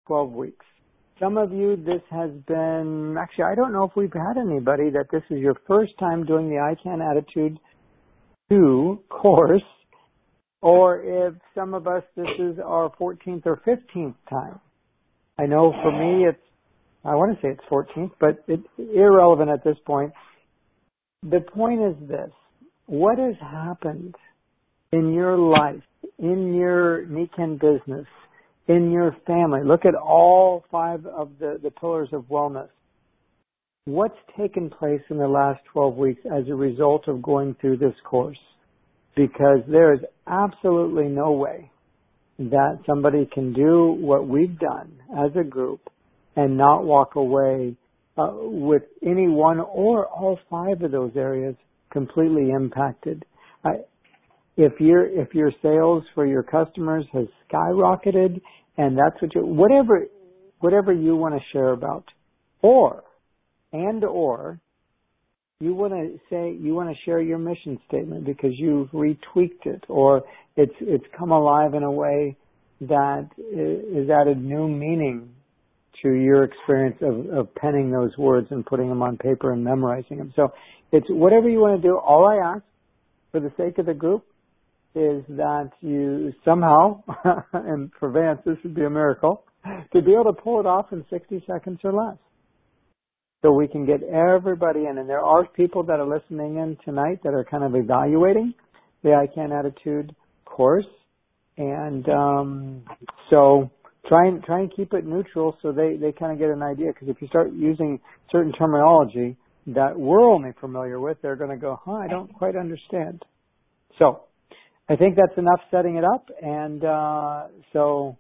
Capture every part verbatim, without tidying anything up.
twelve weeks. Some of you, this has been, actually, I don't know if we've had anybody that this is your first time doing the I CAN Attitude two course, or if some of us, this is our fourteenth or fifteenth time. I know for me, it's, I want to say it's fourteenth, but it's irrelevant at this point. The point is this: what has happened in your life, in your Nikan business, in your family? Look at all five of the, the pillars of wellness. What's taken place in the last twelve weeks as a result of going through this course? Because there is absolutely no way that somebody can do what we've done as a group and not walk away uh, with any one or all five of those areas completely impacted. I, if your if your sales for your customers has skyrocketed, and that's what you whatever whatever you want to share about, or and or you want to say you want to share your mission statement because you've retweaked it, or it's it's come alive in a way that is added new meaning to your experience of, of penning those words and putting them on paper and memorizing them. So it's whatever you want to do. All I ask for the sake of the group is that you somehow, and for Vance this would be a miracle, to be able to pull it off in sixty seconds or less. So we can get everybody in. And there are people that are listening in tonight that are kind of evaluating the I CAN Attitude course. And um, so try and, try and keep it neutral so they, they kind of get an idea. Because if you start using certain terminology that we're only familiar with, they're going to go, huh, I don't quite understand. So I think that's enough setting it up. And uh, so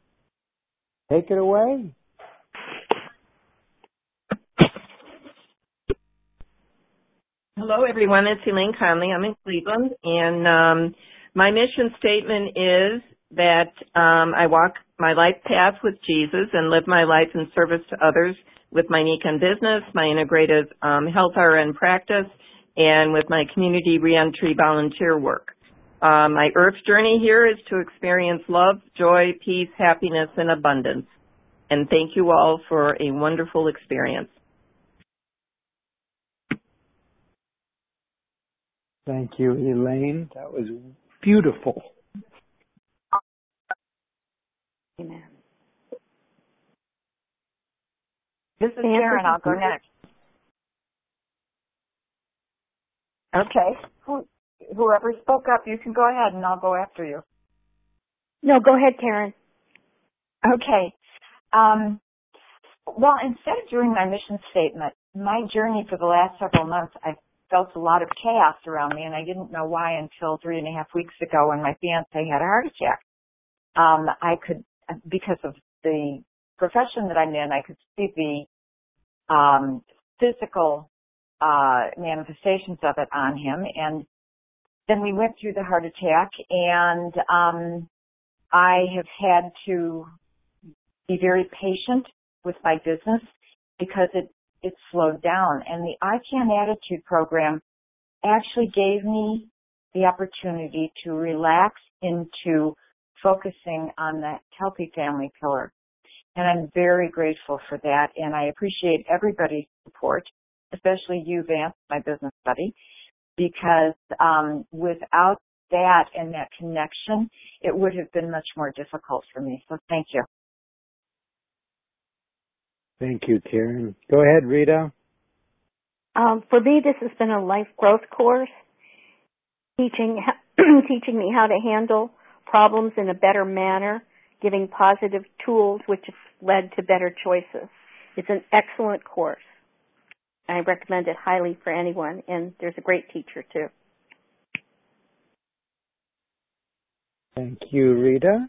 take it away. Hello, everyone. It's Elaine Conley. I'm in Cleveland, and um, my mission statement is that um, I walk my life path with Jesus and live my life in service to others with my Nikan business, my integrative um, health R N practice, and with my community reentry volunteer work. Uh, my Earth journey here is to experience love, joy, peace, happiness, and abundance. And thank you all for a wonderful experience. Thank you, Elaine. That was beautiful. Amen. This is Karen. I'll go next. Okay. Who, whoever spoke up, you can go ahead, and I'll go after you. No, go ahead, Karen. Okay. Um, well, instead of doing my mission statement, my journey for the last several months, I felt a lot of chaos around me, and I didn't know why until three and a half weeks ago when my fiancé had a heart attack. Um, I could, because of the profession that I'm in, I could see the um, physical uh, manifestations of it on him. And then we went through the heart attack, and um, I have had to be very patient with my business because it it slowed down. And the I CAN Attitude program actually gave me the opportunity to relax into focusing on that healthy family pillar. And I'm very grateful for that. And I appreciate everybody's support, especially you, Vance, my business buddy, because um, without that and that connection, it would have been much more difficult for me. So thank you. Thank you, Karen. Go ahead, Rita. Um, for me, this has been a life growth course, teaching teaching me how to handle problems in a better manner, giving positive tools which have led to better choices. It's an excellent course. I recommend it highly for anyone, and there's a great teacher, too. Thank you, Rita.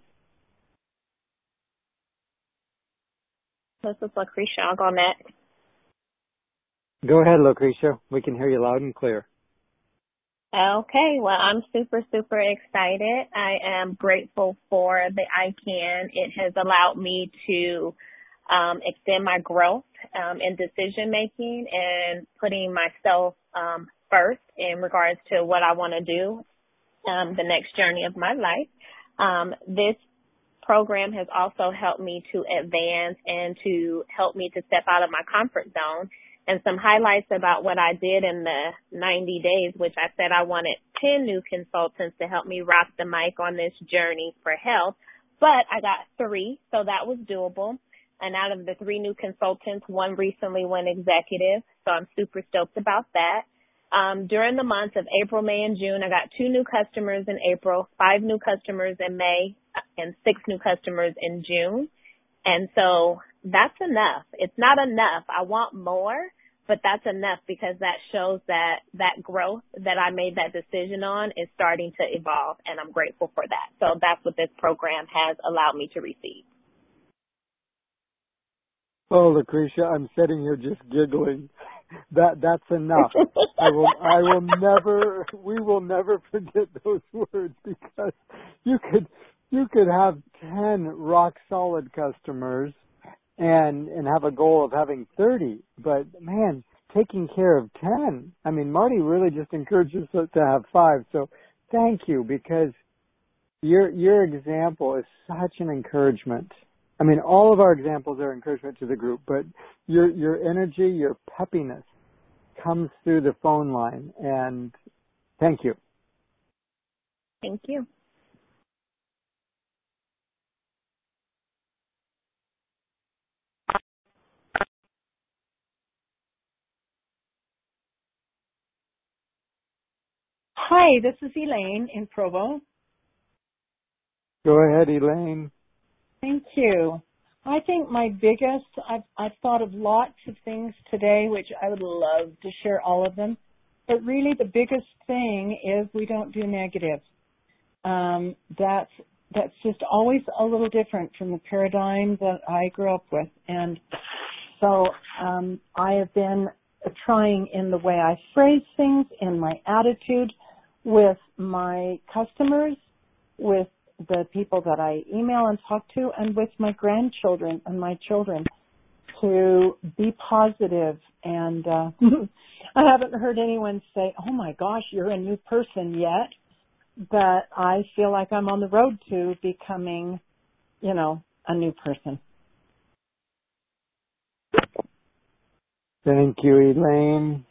This is Lucretia. I'll go next. Go ahead, Lucretia. We can hear you loud and clear. Okay. Well, I'm super, super excited. I am grateful for the I CAN. It has allowed me to um, extend my growth um, in decision making and putting myself um, first in regards to what I want to do um, the next journey of my life. Um, this program has also helped me to advance and to help me to step out of my comfort zone. And some highlights about what I did in the ninety days, which I said I wanted ten new consultants to help me rock the mic on this journey for health. But I got three, so that was doable. And out of the three new consultants, one recently went executive, so I'm super stoked about that. Um, during the months of April, May, and June, I got two new customers in April, five new customers in May, and six new customers in June. And so that's enough. It's not enough. I want more, but that's enough because that shows that that growth that I made that decision on is starting to evolve, and I'm grateful for that. So that's what this program has allowed me to receive. Oh, Lucretia, I'm sitting here just giggling. That that's enough. I will I will never we will never forget those words, because you could you could have ten rock solid customers and and have a goal of having thirty, but man, taking care of ten. I mean, Marty really just encourages us to have five. So thank you, because your your example is such an encouragement. I mean, all of our examples are encouragement to the group, but your your energy, your peppiness comes through the phone line, and thank you. Thank you. Hi, this is Elaine in Provo. Go ahead, Elaine. Thank you. I think my biggest, I've, I've thought of lots of things today, which I would love to share all of them, but really the biggest thing is we don't do negative. Um, that's, that's just always a little different from the paradigm that I grew up with. And so um, I have been trying in the way I phrase things, in my attitude with my customers, with the people that I email and talk to, and with my grandchildren and my children, to be positive. And uh, I haven't heard anyone say, oh my gosh, you're a new person yet, but I feel like I'm on the road to becoming, you know, a new person. Thank you, Elaine.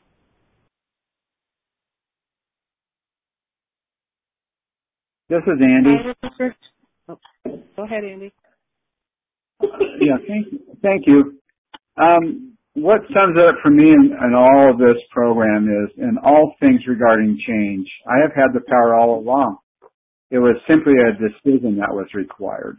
This is Andy. Oh, go ahead, Andy. Yeah, thank, thank you. Um, what sums it up for me in, in all of this program is, in all things regarding change, I have had the power all along. It was simply a decision that was required.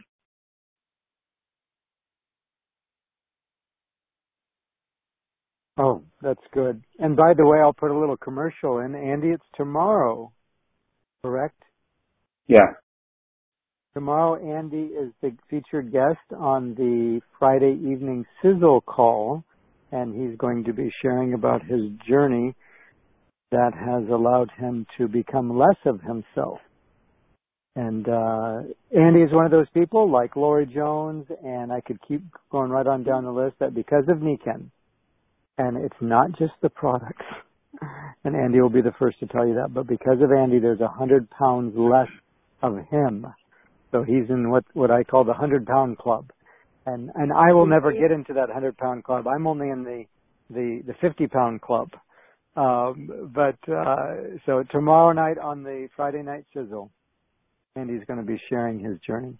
Oh, that's good. And by the way, I'll put a little commercial in. Andy, it's tomorrow, correct? Yeah. Tomorrow, Andy is the featured guest on the Friday evening Sizzle call, and he's going to be sharing about his journey that has allowed him to become less of himself. And uh, Andy is one of those people, like Lori Jones, and I could keep going right on down the list, that because of Niken, and it's not just the products, and Andy will be the first to tell you that, but because of Andy, there's a hundred pounds less of him. So he's in what, what I call the hundred pound club. And, and I will never get into that hundred pound club. I'm only in the, the, the fifty pound club. Um, but, uh, so tomorrow night on the Friday Night Sizzle, Andy's going to be sharing his journey.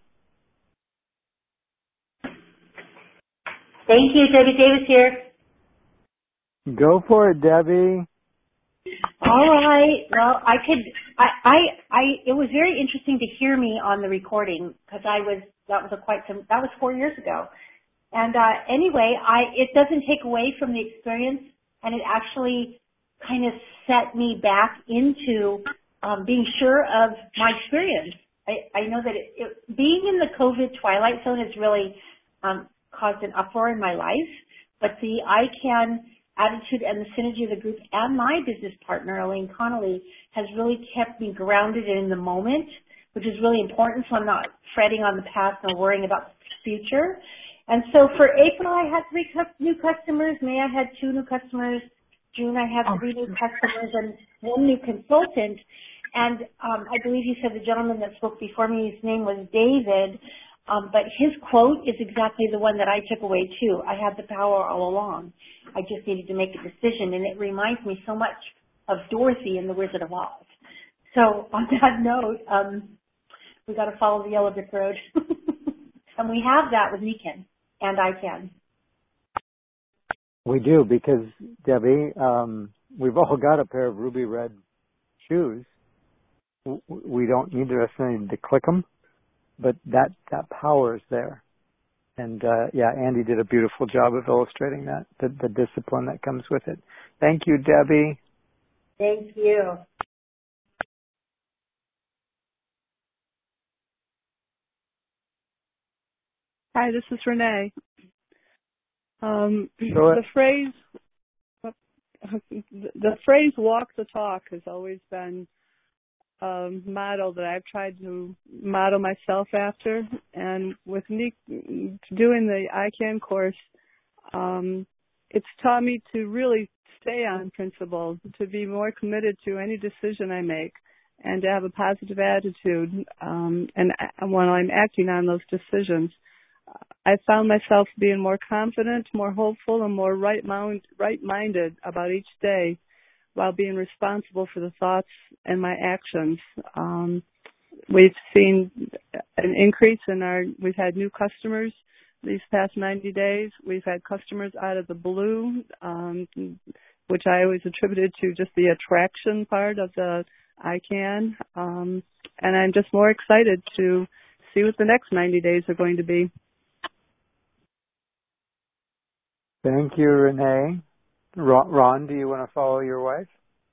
Thank you. Debbie Davis here. Go for it, Debbie. All right. Well, I could, I, I, I, it was very interesting to hear me on the recording, because I was, that was a quite some, that was four years ago. And, uh, anyway, I, it doesn't take away from the experience, and it actually kind of set me back into, um, being sure of my experience. I, I know that it, it, being in the COVID twilight zone has really, um, caused an uproar in my life, but the I CAN attitude and the synergy of the group and my business partner, Elaine Connolly, has really kept me grounded in the moment, which is really important, so I'm not fretting on the past nor worrying about the future. And so for April, I had three new customers. May, I had two new customers. June, I had three new customers and one new consultant. And um, I believe you said the gentleman that spoke before me, his name was David. Um, but his quote is exactly the one that I took away too. I had the power all along. I just needed to make a decision, and it reminds me so much of Dorothy in The Wizard of Oz. So on that note, um, we got to follow the yellow brick road, and we have that with Nikan and I can. We do, because Debbie, um, we've all got a pair of ruby red shoes. We don't need to necessarily to click them, but that, that power is there. And, uh, yeah, Andy did a beautiful job of illustrating that, the, the discipline that comes with it. Thank you, Debbie. Thank you. Hi, this is Renee. Um, the phrase, the phrase "walk the talk" has always been a motto that I've tried to model myself after. And with me doing the I CAN course, um, it's taught me to really stay on principle, to be more committed to any decision I make, and to have a positive attitude. Um, and when I'm acting on those decisions, I found myself being more confident, more hopeful, and more right-mind, right-minded about each day, while being responsible for the thoughts and my actions. Um, we've seen an increase in our, we've had new customers these past ninety days. We've had customers out of the blue, um, which I always attributed to just the attraction part of the I CAN. Um, and I'm just more excited to see what the next ninety days are going to be. Thank you, Renee. Ron, Ron, do you want to follow your wife?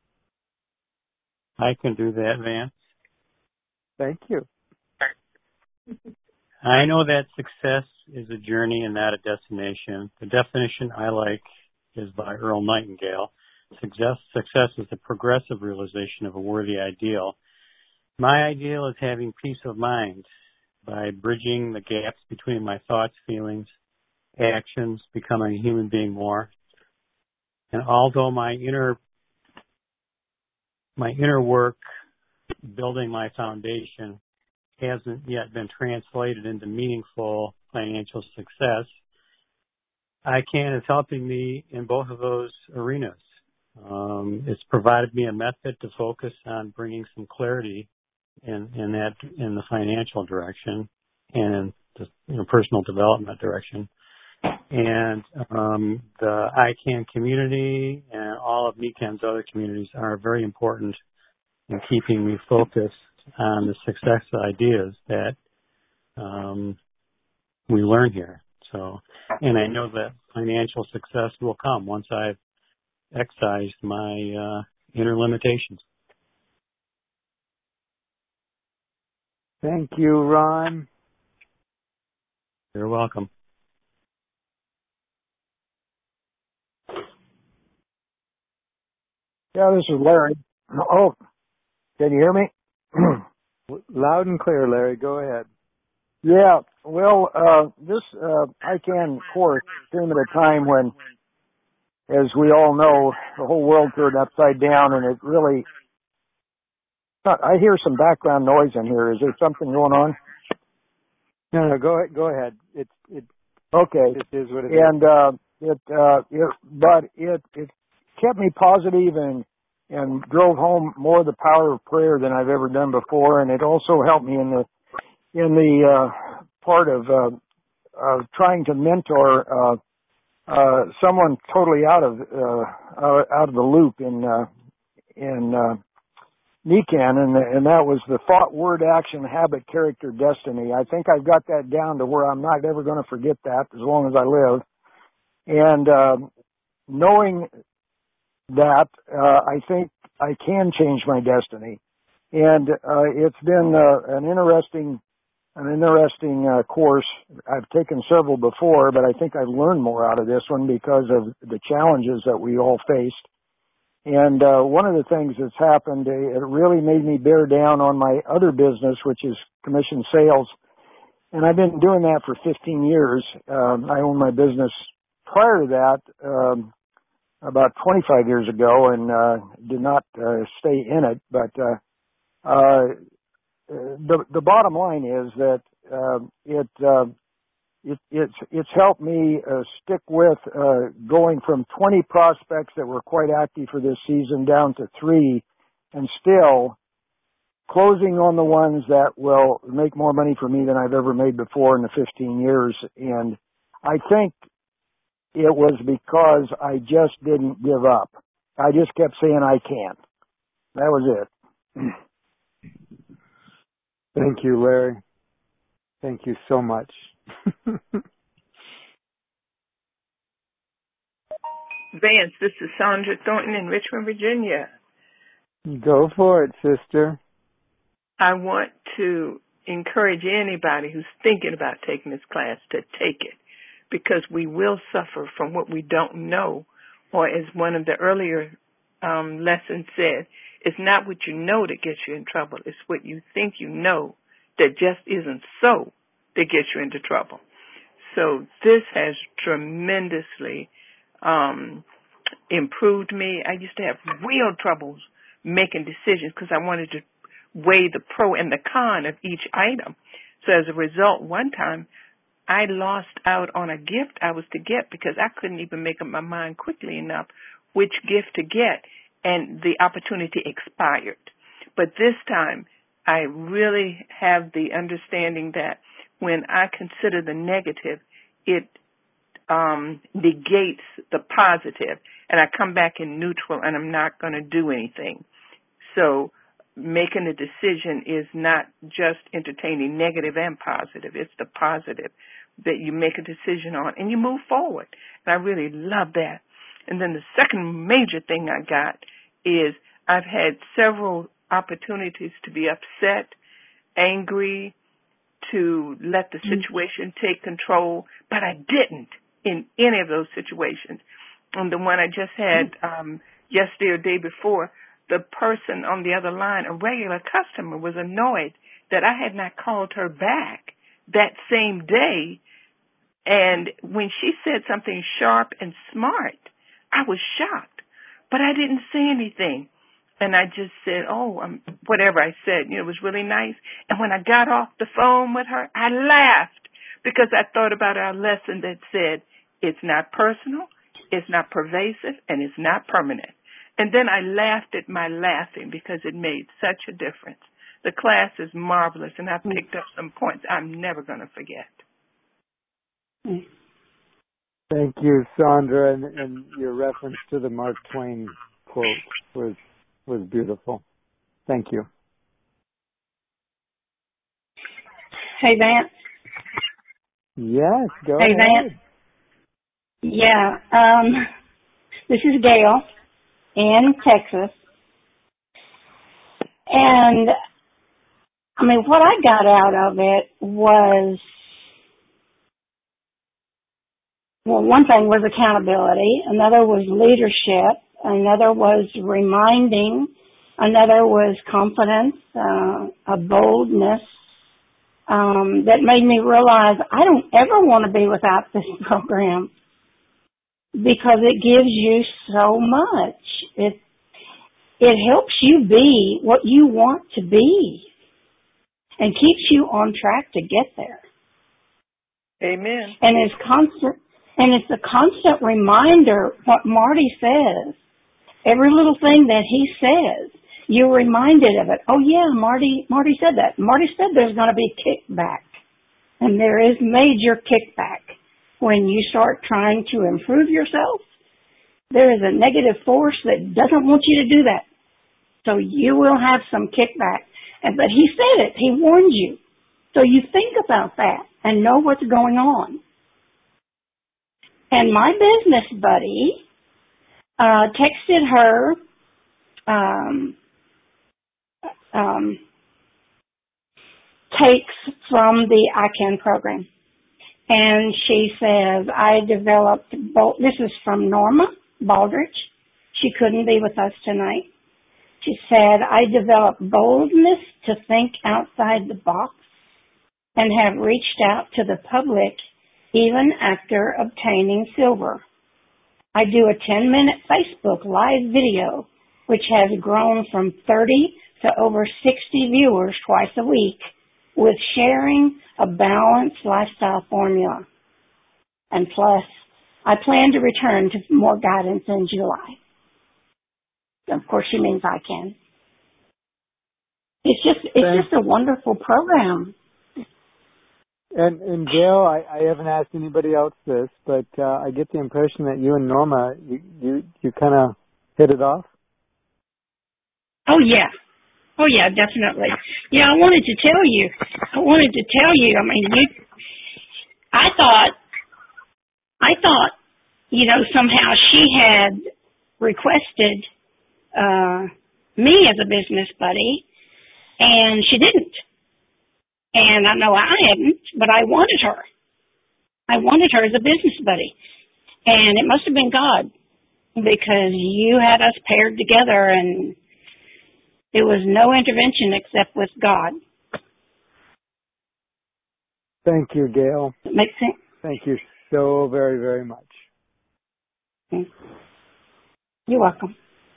I can do that, Van. Thank you. I know that success is a journey and not a destination. The definition I like is by Earl Nightingale. Success, success is the progressive realization of a worthy ideal. My ideal is having peace of mind by bridging the gaps between my thoughts, feelings, actions, becoming a human being more. And although my inner my inner work, building my foundation, hasn't yet been translated into meaningful financial success, I CAN is helping me in both of those arenas. Um, it's provided me a method to focus on bringing some clarity in, in that in the financial direction and in the you know, personal development direction. And um, the I CAN community and all of Nikan's other communities are very important in keeping me focused on the success ideas that um, we learn here. So, and I know that financial success will come once I've excised my uh, inner limitations. Thank you, Ron. You're welcome. Yeah, this is Larry. Oh, can you hear me? Loud and clear, Larry. Go ahead. Yeah, well, uh, this uh, I CAN course came at a time when, as we all know, the whole world turned upside down, and it really, I hear some background noise in here. Is there something going on? No, no, go ahead. Go ahead. It's it. Okay. It is what it and, is. uh, it, uh, it, but it, it kept me positive and, and drove home more of the power of prayer than I've ever done before. And it also helped me in the, in the, uh, part of, uh, of trying to mentor, uh, uh, someone totally out of, uh, out of the loop in, uh, in, uh, Nikan, and, and that was the thought, word, action, habit, character, destiny. I think I've got that down to where I'm not ever going to forget that as long as I live. And, uh, knowing that, uh, I think I can change my destiny. And, uh, it's been, uh, an interesting, an interesting, uh, course. I've taken several before, but I think I've learned more out of this one because of the challenges that we all faced. And, uh, one of the things that's happened, it really made me bear down on my other business, which is commission sales. And I've been doing that for fifteen years. Um, I owned my business prior to that, um, about twenty-five years ago, and, uh, did not, uh, stay in it. But, uh, uh, the, the bottom line is that, uh, it, uh, it it's it's helped me uh, stick with uh, going from twenty prospects that were quite active for this season down to three, and still closing on the ones that will make more money for me than I've ever made before in the fifteen years. And I think it was because I just didn't give up. I just kept saying I can. That was it. Thank you, Larry. Thank you so much. Vance, this is Sandra Thornton in Richmond, Virginia. Go for it, sister. I want to encourage anybody who's thinking about taking this class to take it, because we will suffer from what we don't know, or as one of the earlier um, lessons said, it's not what you know that gets you in trouble. It's what you think you know that just isn't so that gets you into trouble. So this has tremendously um, improved me. I used to have real troubles making decisions because I wanted to weigh the pro and the con of each item. So as a result, one time I lost out on a gift I was to get because I couldn't even make up my mind quickly enough which gift to get, and the opportunity expired. But this time, I really have the understanding that when I consider the negative, it um, negates the positive, and I come back in neutral, and I'm not going to do anything. So making a decision is not just entertaining negative and positive. It's the positive that you make a decision on, and you move forward. And I really love that. And then the second major thing I got is I've had several opportunities to be upset, angry, to let the situation take control, but I didn't in any of those situations. And the one I just had um, yesterday or day before, the person on the other line, a regular customer, was annoyed that I had not called her back that same day. And when she said something sharp and smart, I was shocked, but I didn't say anything. And I just said, oh, um, whatever I said, you know, it was really nice. And when I got off the phone with her, I laughed because I thought about our lesson that said it's not personal, it's not pervasive, and it's not permanent. And then I laughed at my laughing because it made such a difference. The class is marvelous, and I picked up some points I'm never going to forget. Thank you, Sandra, and, and your reference to the Mark Twain quote was was beautiful. Thank you. Hey, Vance. Yes, go hey, ahead. Vance. Yeah, um, this is Gail in Texas. And, I mean, what I got out of it was, well, one thing was accountability, another was leadership, another was reminding, another was confidence, uh, a boldness um, that made me realize I don't ever want to be without this program because it gives you so much. It it helps you be what you want to be and keeps you on track to get there. Amen. And it's constant. And it's a constant reminder what Marty says. Every little thing that he says, you're reminded of it. Oh yeah, Marty, Marty said that. Marty said there's going to be kickback. And there is major kickback. When you start trying to improve yourself, there is a negative force that doesn't want you to do that. So you will have some kickback. And, but he said it. He warned you. So you think about that and know what's going on. And my business buddy uh, texted her um, um, takes from the I CAN program. And she says, I developed, bold, this is from Norma Baldrige. She couldn't be with us tonight. She said, I developed boldness to think outside the box and have reached out to the public even after obtaining silver. I do a ten-minute Facebook live video, which has grown from thirty to over sixty viewers twice a week, with sharing a balanced lifestyle formula. And plus, I plan to return to more guidance in July. Of course, she means I can. It's just, it's Thanks. just a wonderful program. And, and Gail, I, I haven't asked anybody else this, but uh, I get the impression that you and Norma, you you, you kind of hit it off. Oh yeah, oh yeah, definitely. Yeah, I wanted to tell you. I wanted to tell you. I mean, you. I thought, I thought, you know, somehow she had requested uh, me as a business buddy, and she didn't. And I know I hadn't, but I wanted her. I wanted her as a business buddy. And it must have been God, because you had us paired together and there was no intervention except with God. Thank you, Gail. Makes sense? Thank you so very, very much. You're welcome.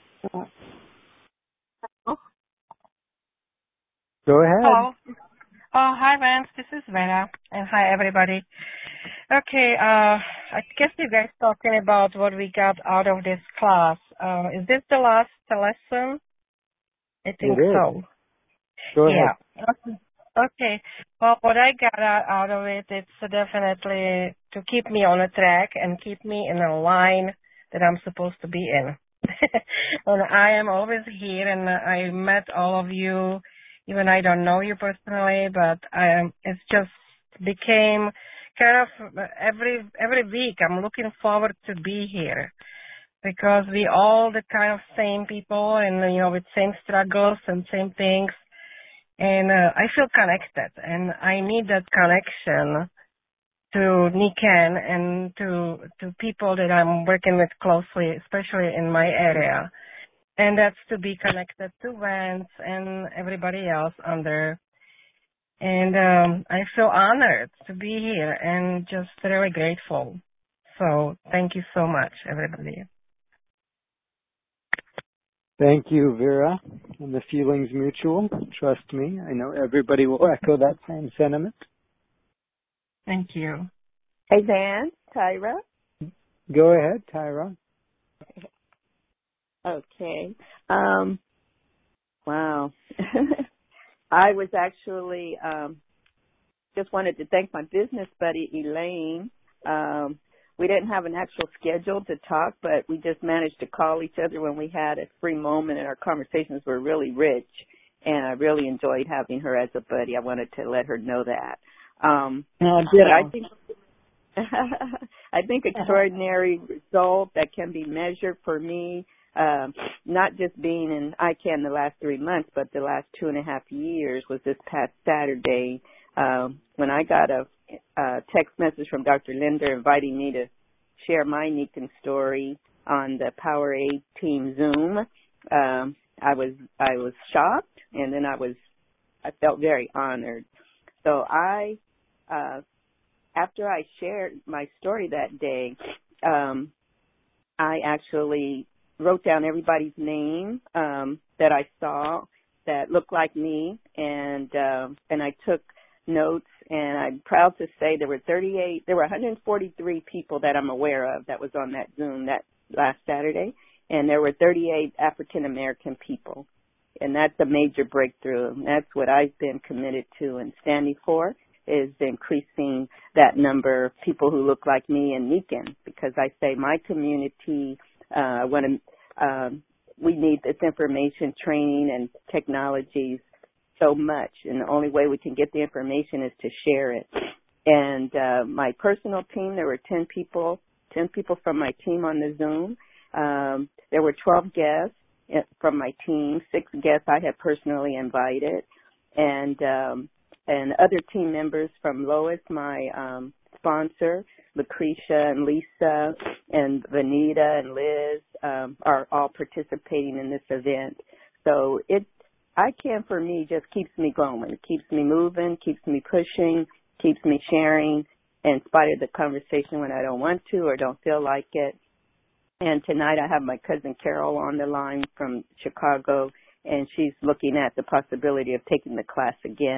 Go ahead. Hello. Oh, hi, Vance. This is Vera. And hi, everybody. Okay, uh, I guess you guys talking about what we got out of this class. Uh, is this the last lesson? I think it is. so. Go yeah. ahead. Okay. Well, what I got out of it, it's definitely to keep me on a track and keep me in a line that I'm supposed to be in. And I am always here, and I met all of you. Even I don't know you personally, but I am, it's just became kind of every every week I'm looking forward to be here, because we all the kind of same people and, you know, with same struggles and same things. And uh, I feel connected, and I need that connection to Niken and to to people that I'm working with closely, especially in my area. And that's to be connected to Vance and everybody else under. And um, I feel honored to be here and just really grateful. So thank you so much, everybody. Thank you, Vera. And the feeling's mutual. Trust me. I know everybody will echo that same sentiment. Thank you. Hey, Vance, Tyra. Go ahead, Tyra. Okay. Um, wow. I was actually um, just wanted to thank my business buddy, Elaine. Um, we didn't have an actual schedule to talk, but we just managed to call each other when we had a free moment, and our conversations were really rich, and I really enjoyed having her as a buddy. I wanted to let her know that. Um, oh, good. I think I think extraordinary result that can be measured for me, uh, not just being in I CAN the last three months, but the last two and a half years, was this past Saturday um, when I got a, a text message from Doctor Linder inviting me to share my Niken story on the Powerade Team Zoom. Um, I was I was shocked, and then I was I felt very honored. So I. Uh, After I shared my story that day, um, I actually wrote down everybody's name um, that I saw that looked like me, and uh, and I took notes. And I'm proud to say there were thirty-eight, there were one hundred forty-three people that I'm aware of that was on that Zoom that last Saturday, and there were thirty-eight African American people, and that's a major breakthrough. And that's what I've been committed to and standing for, is increasing that number of people who look like me in Niken, because I say my community, uh, want to, um, we need this information, training, and technologies so much, and the only way we can get the information is to share it. And uh, my personal team, there were ten people, ten people from my team on the Zoom. Um, there were twelve guests from my team, six guests I had personally invited, and um, and other team members from Lois, my um, sponsor, Lucretia and Lisa and Vanita and Liz um, are all participating in this event. So it, I CAN for me just keeps me going. It keeps me moving, keeps me pushing, keeps me sharing, in spite of the conversation when I don't want to or don't feel like it. And tonight I have my cousin Carol on the line from Chicago, and she's looking at the possibility of taking the class again.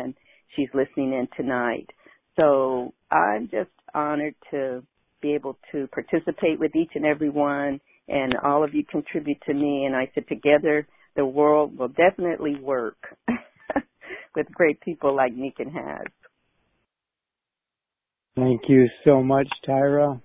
she's listening in tonight. So I'm just honored to be able to participate with each and every one, and all of you contribute to me. And I said together the world will definitely work with great people like Niken has. Thank you so much, Tyra.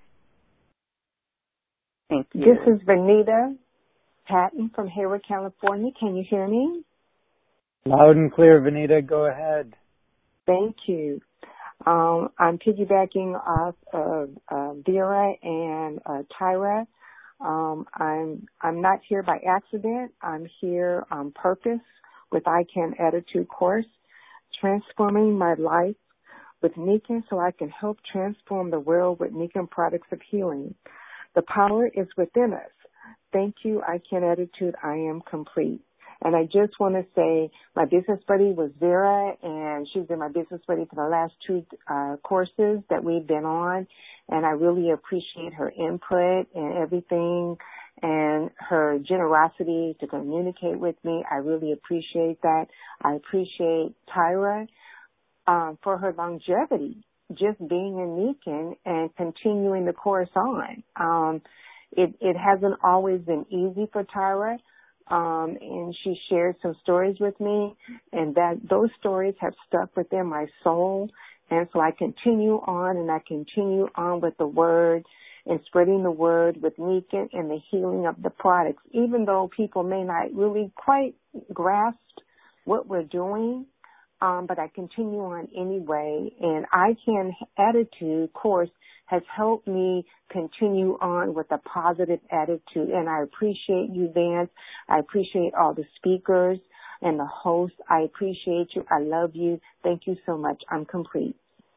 Thank you. This is Vanita Patton from Hayward, California. Can you hear me? Loud and clear, Vanita. Go ahead. Thank you. Um, I'm piggybacking off of uh, Vera and uh, Tyra. Um, I'm I'm not here by accident. I'm here on purpose with I Can Attitude course, transforming my life with Niken so I can help transform the world with Niken products of healing. The power is within us. Thank you, I Can Attitude. I am complete. And I just want to say my business buddy was Vera, and she's been my business buddy for the last two uh, courses that we've been on. And I really appreciate her input and everything and her generosity to communicate with me. I really appreciate that. I appreciate Tyra um, for her longevity, just being in Niken and continuing the course on. Um, it, it hasn't always been easy for Tyra. Um, and she shared some stories with me, and that those stories have stuck within my soul. And so I continue on, and I continue on with the word and spreading the word with Niken and the healing of the products, even though people may not really quite grasp what we're doing. Um, but I continue on anyway, and I Can Attitude course has helped me continue on with a positive attitude, and I appreciate you, Vance. I appreciate all the speakers and the hosts. I appreciate you. I love you. Thank you so much. I'm complete.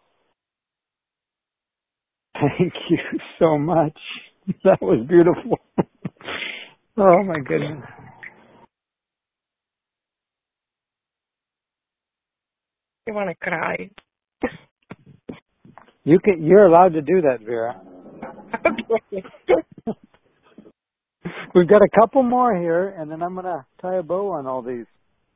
Thank you so much. That was beautiful. Oh, my goodness. I want to cry. You can. You're allowed to do that, Vera. Okay. We've got a couple more here, and then I'm going to tie a bow on all these.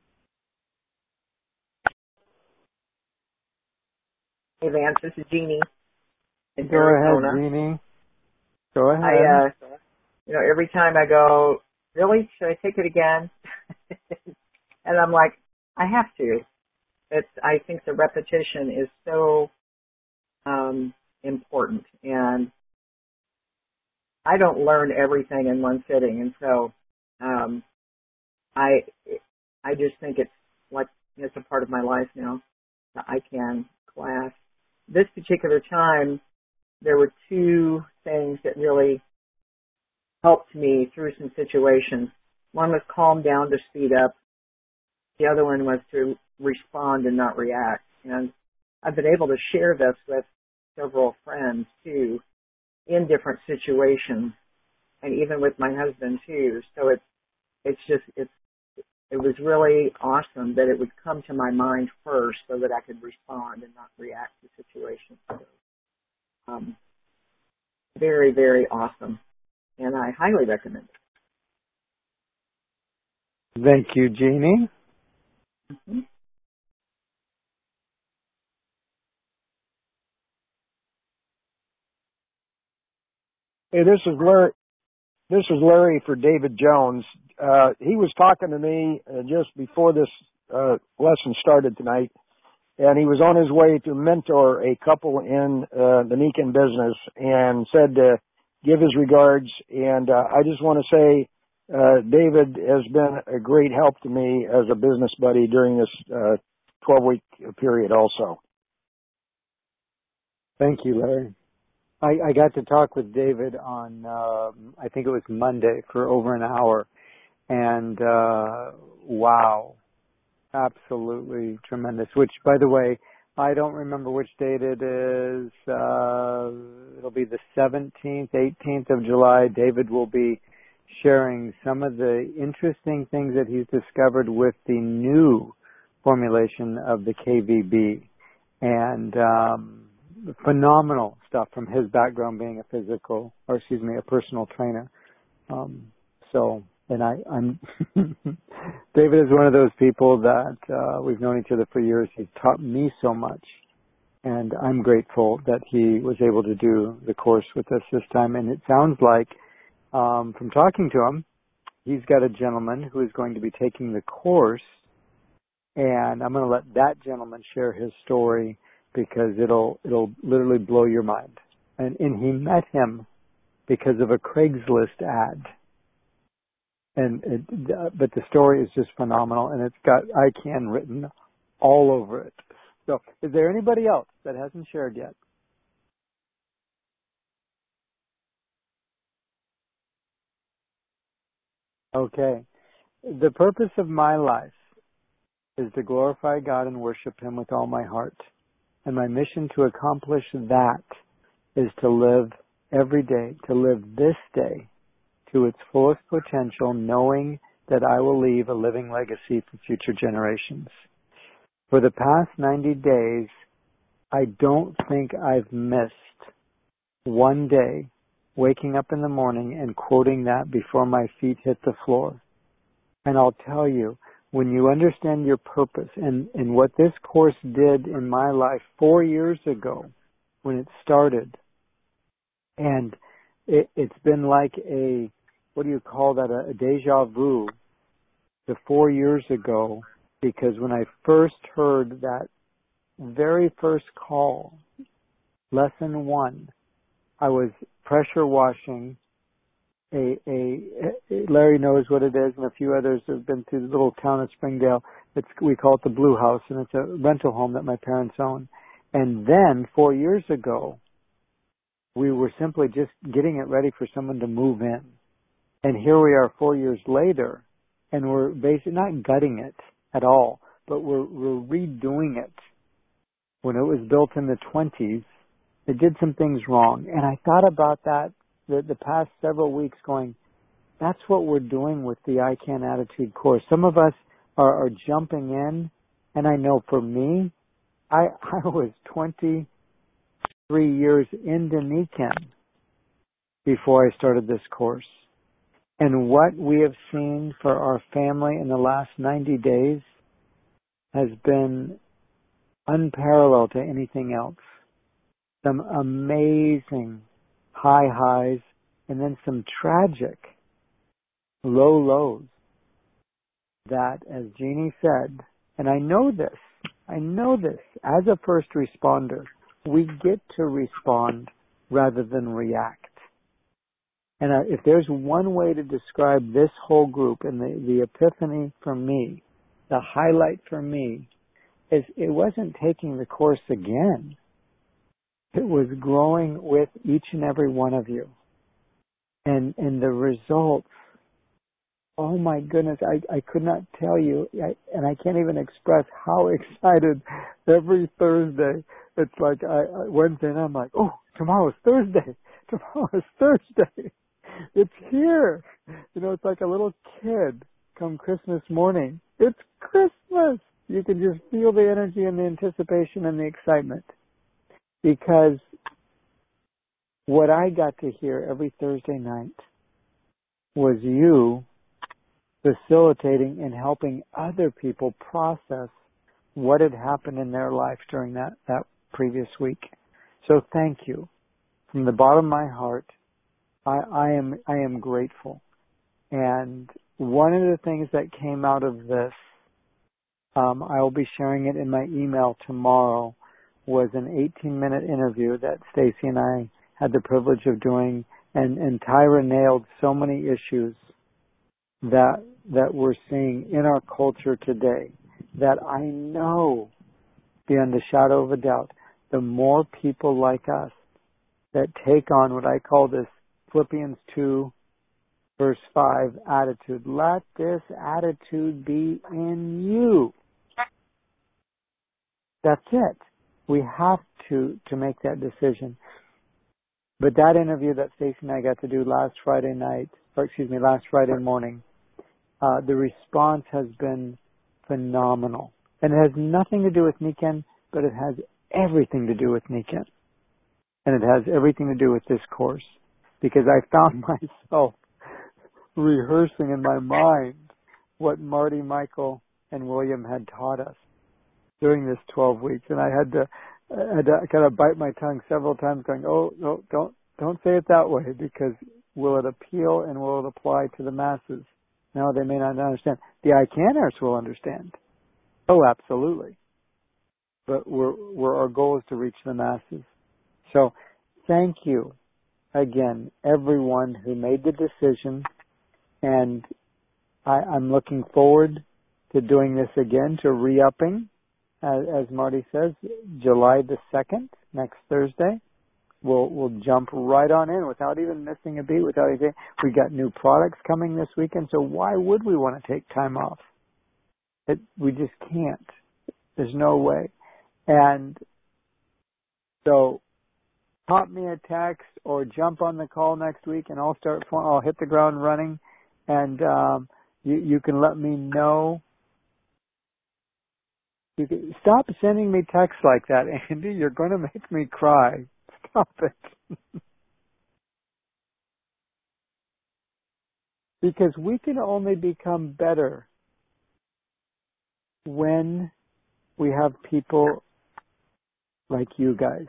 Hey, Vance, this is Jeannie in Go Arizona. ahead, Jeannie. Go ahead. I, uh, you know, every time I go, really, should I take it again? And I'm like, I have to. It's, I think the repetition is so um, important, and I don't learn everything in one sitting, and so um, I I just think it's like it's a part of my life now. The I Can class. This particular time, there were two things that really helped me through some situations. One was calm down to speed up. The other one was to respond and not react. And I've been able to share this with several friends too, in different situations, and even with my husband too. So it's it's just it's it was really awesome that it would come to my mind first, so that I could respond and not react to situations. So, um, very very awesome, and I highly recommend it. Thank you, Jeannie. Mm-hmm. Hey, this is Larry. This is Larry for David Jones. Uh, he was talking to me uh, just before this uh, lesson started tonight, and he was on his way to mentor a couple in uh, the Niken business, and said to give his regards. And uh, I just want to say, uh, David has been a great help to me as a business buddy during this uh, twelve-week period also. Thank you, Larry. I, I got to talk with David on, uh, I think it was Monday, for over an hour. And, uh, wow, absolutely tremendous. Which, by the way, I don't remember which date it is. Uh, it'll be the seventeenth, eighteenth of July. David will be sharing some of the interesting things that he's discovered with the new formulation of the K V B. And, um, phenomenal stuff from his background being a physical, or excuse me, a personal trainer. Um, so And I, I'm David is one of those people that uh, we've known each other for years. He's taught me so much, and I'm grateful that he was able to do the course with us this time. And it sounds like, um, from talking to him, he's got a gentleman who is going to be taking the course, and I'm going to let that gentleman share his story because it'll it'll literally blow your mind. And, and he met him because of a Craigslist ad. And it, uh, but the story is just phenomenal, and it's got I CAN written all over it. So, is there anybody else that hasn't shared yet? Okay. The purpose of my life is to glorify God and worship Him with all my heart. And my mission to accomplish that is to live every day, to live this day to its fullest potential, knowing that I will leave a living legacy for future generations. For the past ninety days, I don't think I've missed one day waking up in the morning and quoting that before my feet hit the floor. And I'll tell you, when you understand your purpose and, and what this course did in my life four years ago when it started, and it, it's been like a, what do you call that, a, a deja vu to four years ago, because when I first heard that very first call, lesson one, I was pressure washing a, a, Larry knows what it is, and a few others have been through the little town of Springdale. It's, we call it the Blue House, and it's a rental home that my parents own. And then four years ago, we were simply just getting it ready for someone to move in. And here we are four years later, and we're basically not gutting it at all, but we're, we're redoing it. When it was built in the twenties, it did some things wrong. And I thought about that the, the past several weeks going, that's what we're doing with the I CAN Attitude course. Some of us are, are jumping in, and I know for me, I, I was twenty-three years into Nikan before I started this course. And what we have seen for our family in the last ninety days has been unparalleled to anything else. Some amazing high highs and then some tragic low lows that, as Jeannie said, and I know this, I know this, as a first responder, we get to respond rather than react. And uh, if there's one way to describe this whole group and the, the epiphany for me, the highlight for me, is it wasn't taking the course again. It was growing with each and every one of you. And and the results, oh my goodness, I, I could not tell you, I, and I can't even express how excited every Thursday. It's like I, I, Wednesday, and I'm like, oh, tomorrow's Thursday. Tomorrow's Thursday. It's here. You know, it's like a little kid come Christmas morning. It's Christmas. You can just feel the energy and the anticipation and the excitement. Because what I got to hear every Thursday night was you facilitating and helping other people process what had happened in their life during that, that previous week. So thank you. From the bottom of my heart, I, I am I am grateful. And one of the things that came out of this, um, I will be sharing it in my email tomorrow, was an eighteen-minute interview that Stacy and I had the privilege of doing, and, and Tyra nailed so many issues that that we're seeing in our culture today that I know, beyond a shadow of a doubt, the more people like us that take on what I call this Philippians two, verse five attitude. Let this attitude be in you. That's it. We have to, to make that decision. But that interview that Stacey and I got to do last Friday night, or excuse me, last Friday morning, uh, the response has been phenomenal. And it has nothing to do with Nikan, but it has everything to do with Nikan. And it has everything to do with this course. Because I found myself rehearsing in my mind what Marty, Michael, and William had taught us during this twelve weeks, and I had to, I had to kind of bite my tongue several times, going, "Oh no, don't don't say it that way, because will it appeal and will it apply to the masses? No, they may not understand. The I Canners will understand. Oh, absolutely. But we're, we're our goal is to reach the masses. So, thank you again, everyone who made the decision, and I, I'm looking forward to doing this again, to re-upping, as, as Marty says, July the second, next Thursday. We'll, we'll jump right on in without even missing a beat, without anything. We got new products coming this weekend, so why would we want to take time off? It, we just can't. There's no way. And so pop me a text or jump on the call next week, and I'll start. I'll hit the ground running, and um, you, you can let me know. You can, stop sending me texts like that, Andy. You're going to make me cry. Stop it. Because we can only become better when we have people like you guys.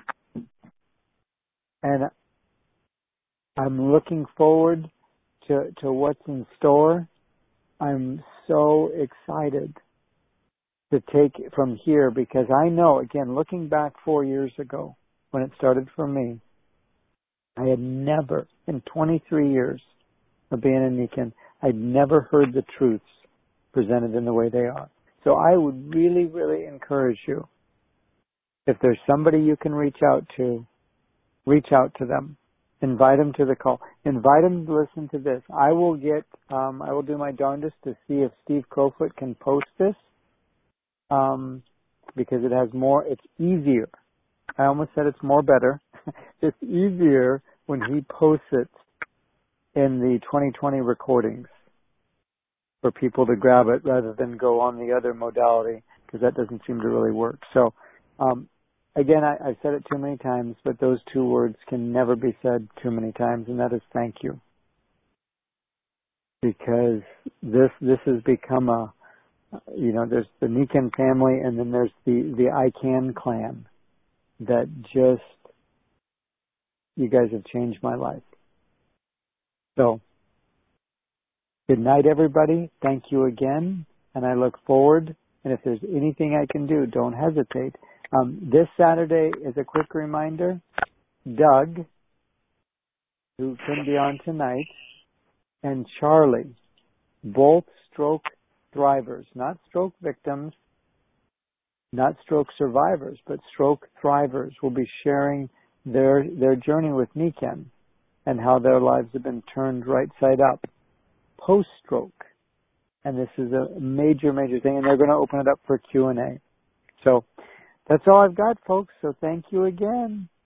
And I'm looking forward to, to what's in store. I'm so excited to take it from here, because I know, again, looking back four years ago when it started for me, I had never, in twenty-three years of being in Nikan, I'd never heard the truths presented in the way they are. So I would really, really encourage you, if there's somebody you can reach out to, reach out to them. Invite them to the call. Invite them to listen to this. I will get, um, I will do my darndest to see if Steve Crowfoot can post this, um, because it has more, it's easier. I almost said it's more better. It's easier when he posts it in the twenty twenty recordings for people to grab it rather than go on the other modality, because that doesn't seem to really work. So, um, again, I, I've said it too many times, but those two words can never be said too many times, and that is thank you. Because this this has become a, you know, there's the Nikan family, and then there's the, the I Can clan that just, you guys have changed my life. So, good night, everybody. Thank you again, and I look forward. And if there's anything I can do, don't hesitate. Um, this Saturday is a quick reminder. Doug, who couldn't be on tonight, and Charlie, both stroke thrivers, not stroke victims, not stroke survivors, but stroke thrivers, will be sharing their their journey with Nikan and how their lives have been turned right side up post-stroke. And this is a major, major thing, and they're going to open it up for Q and A. So that's all I've got, folks. So thank you again.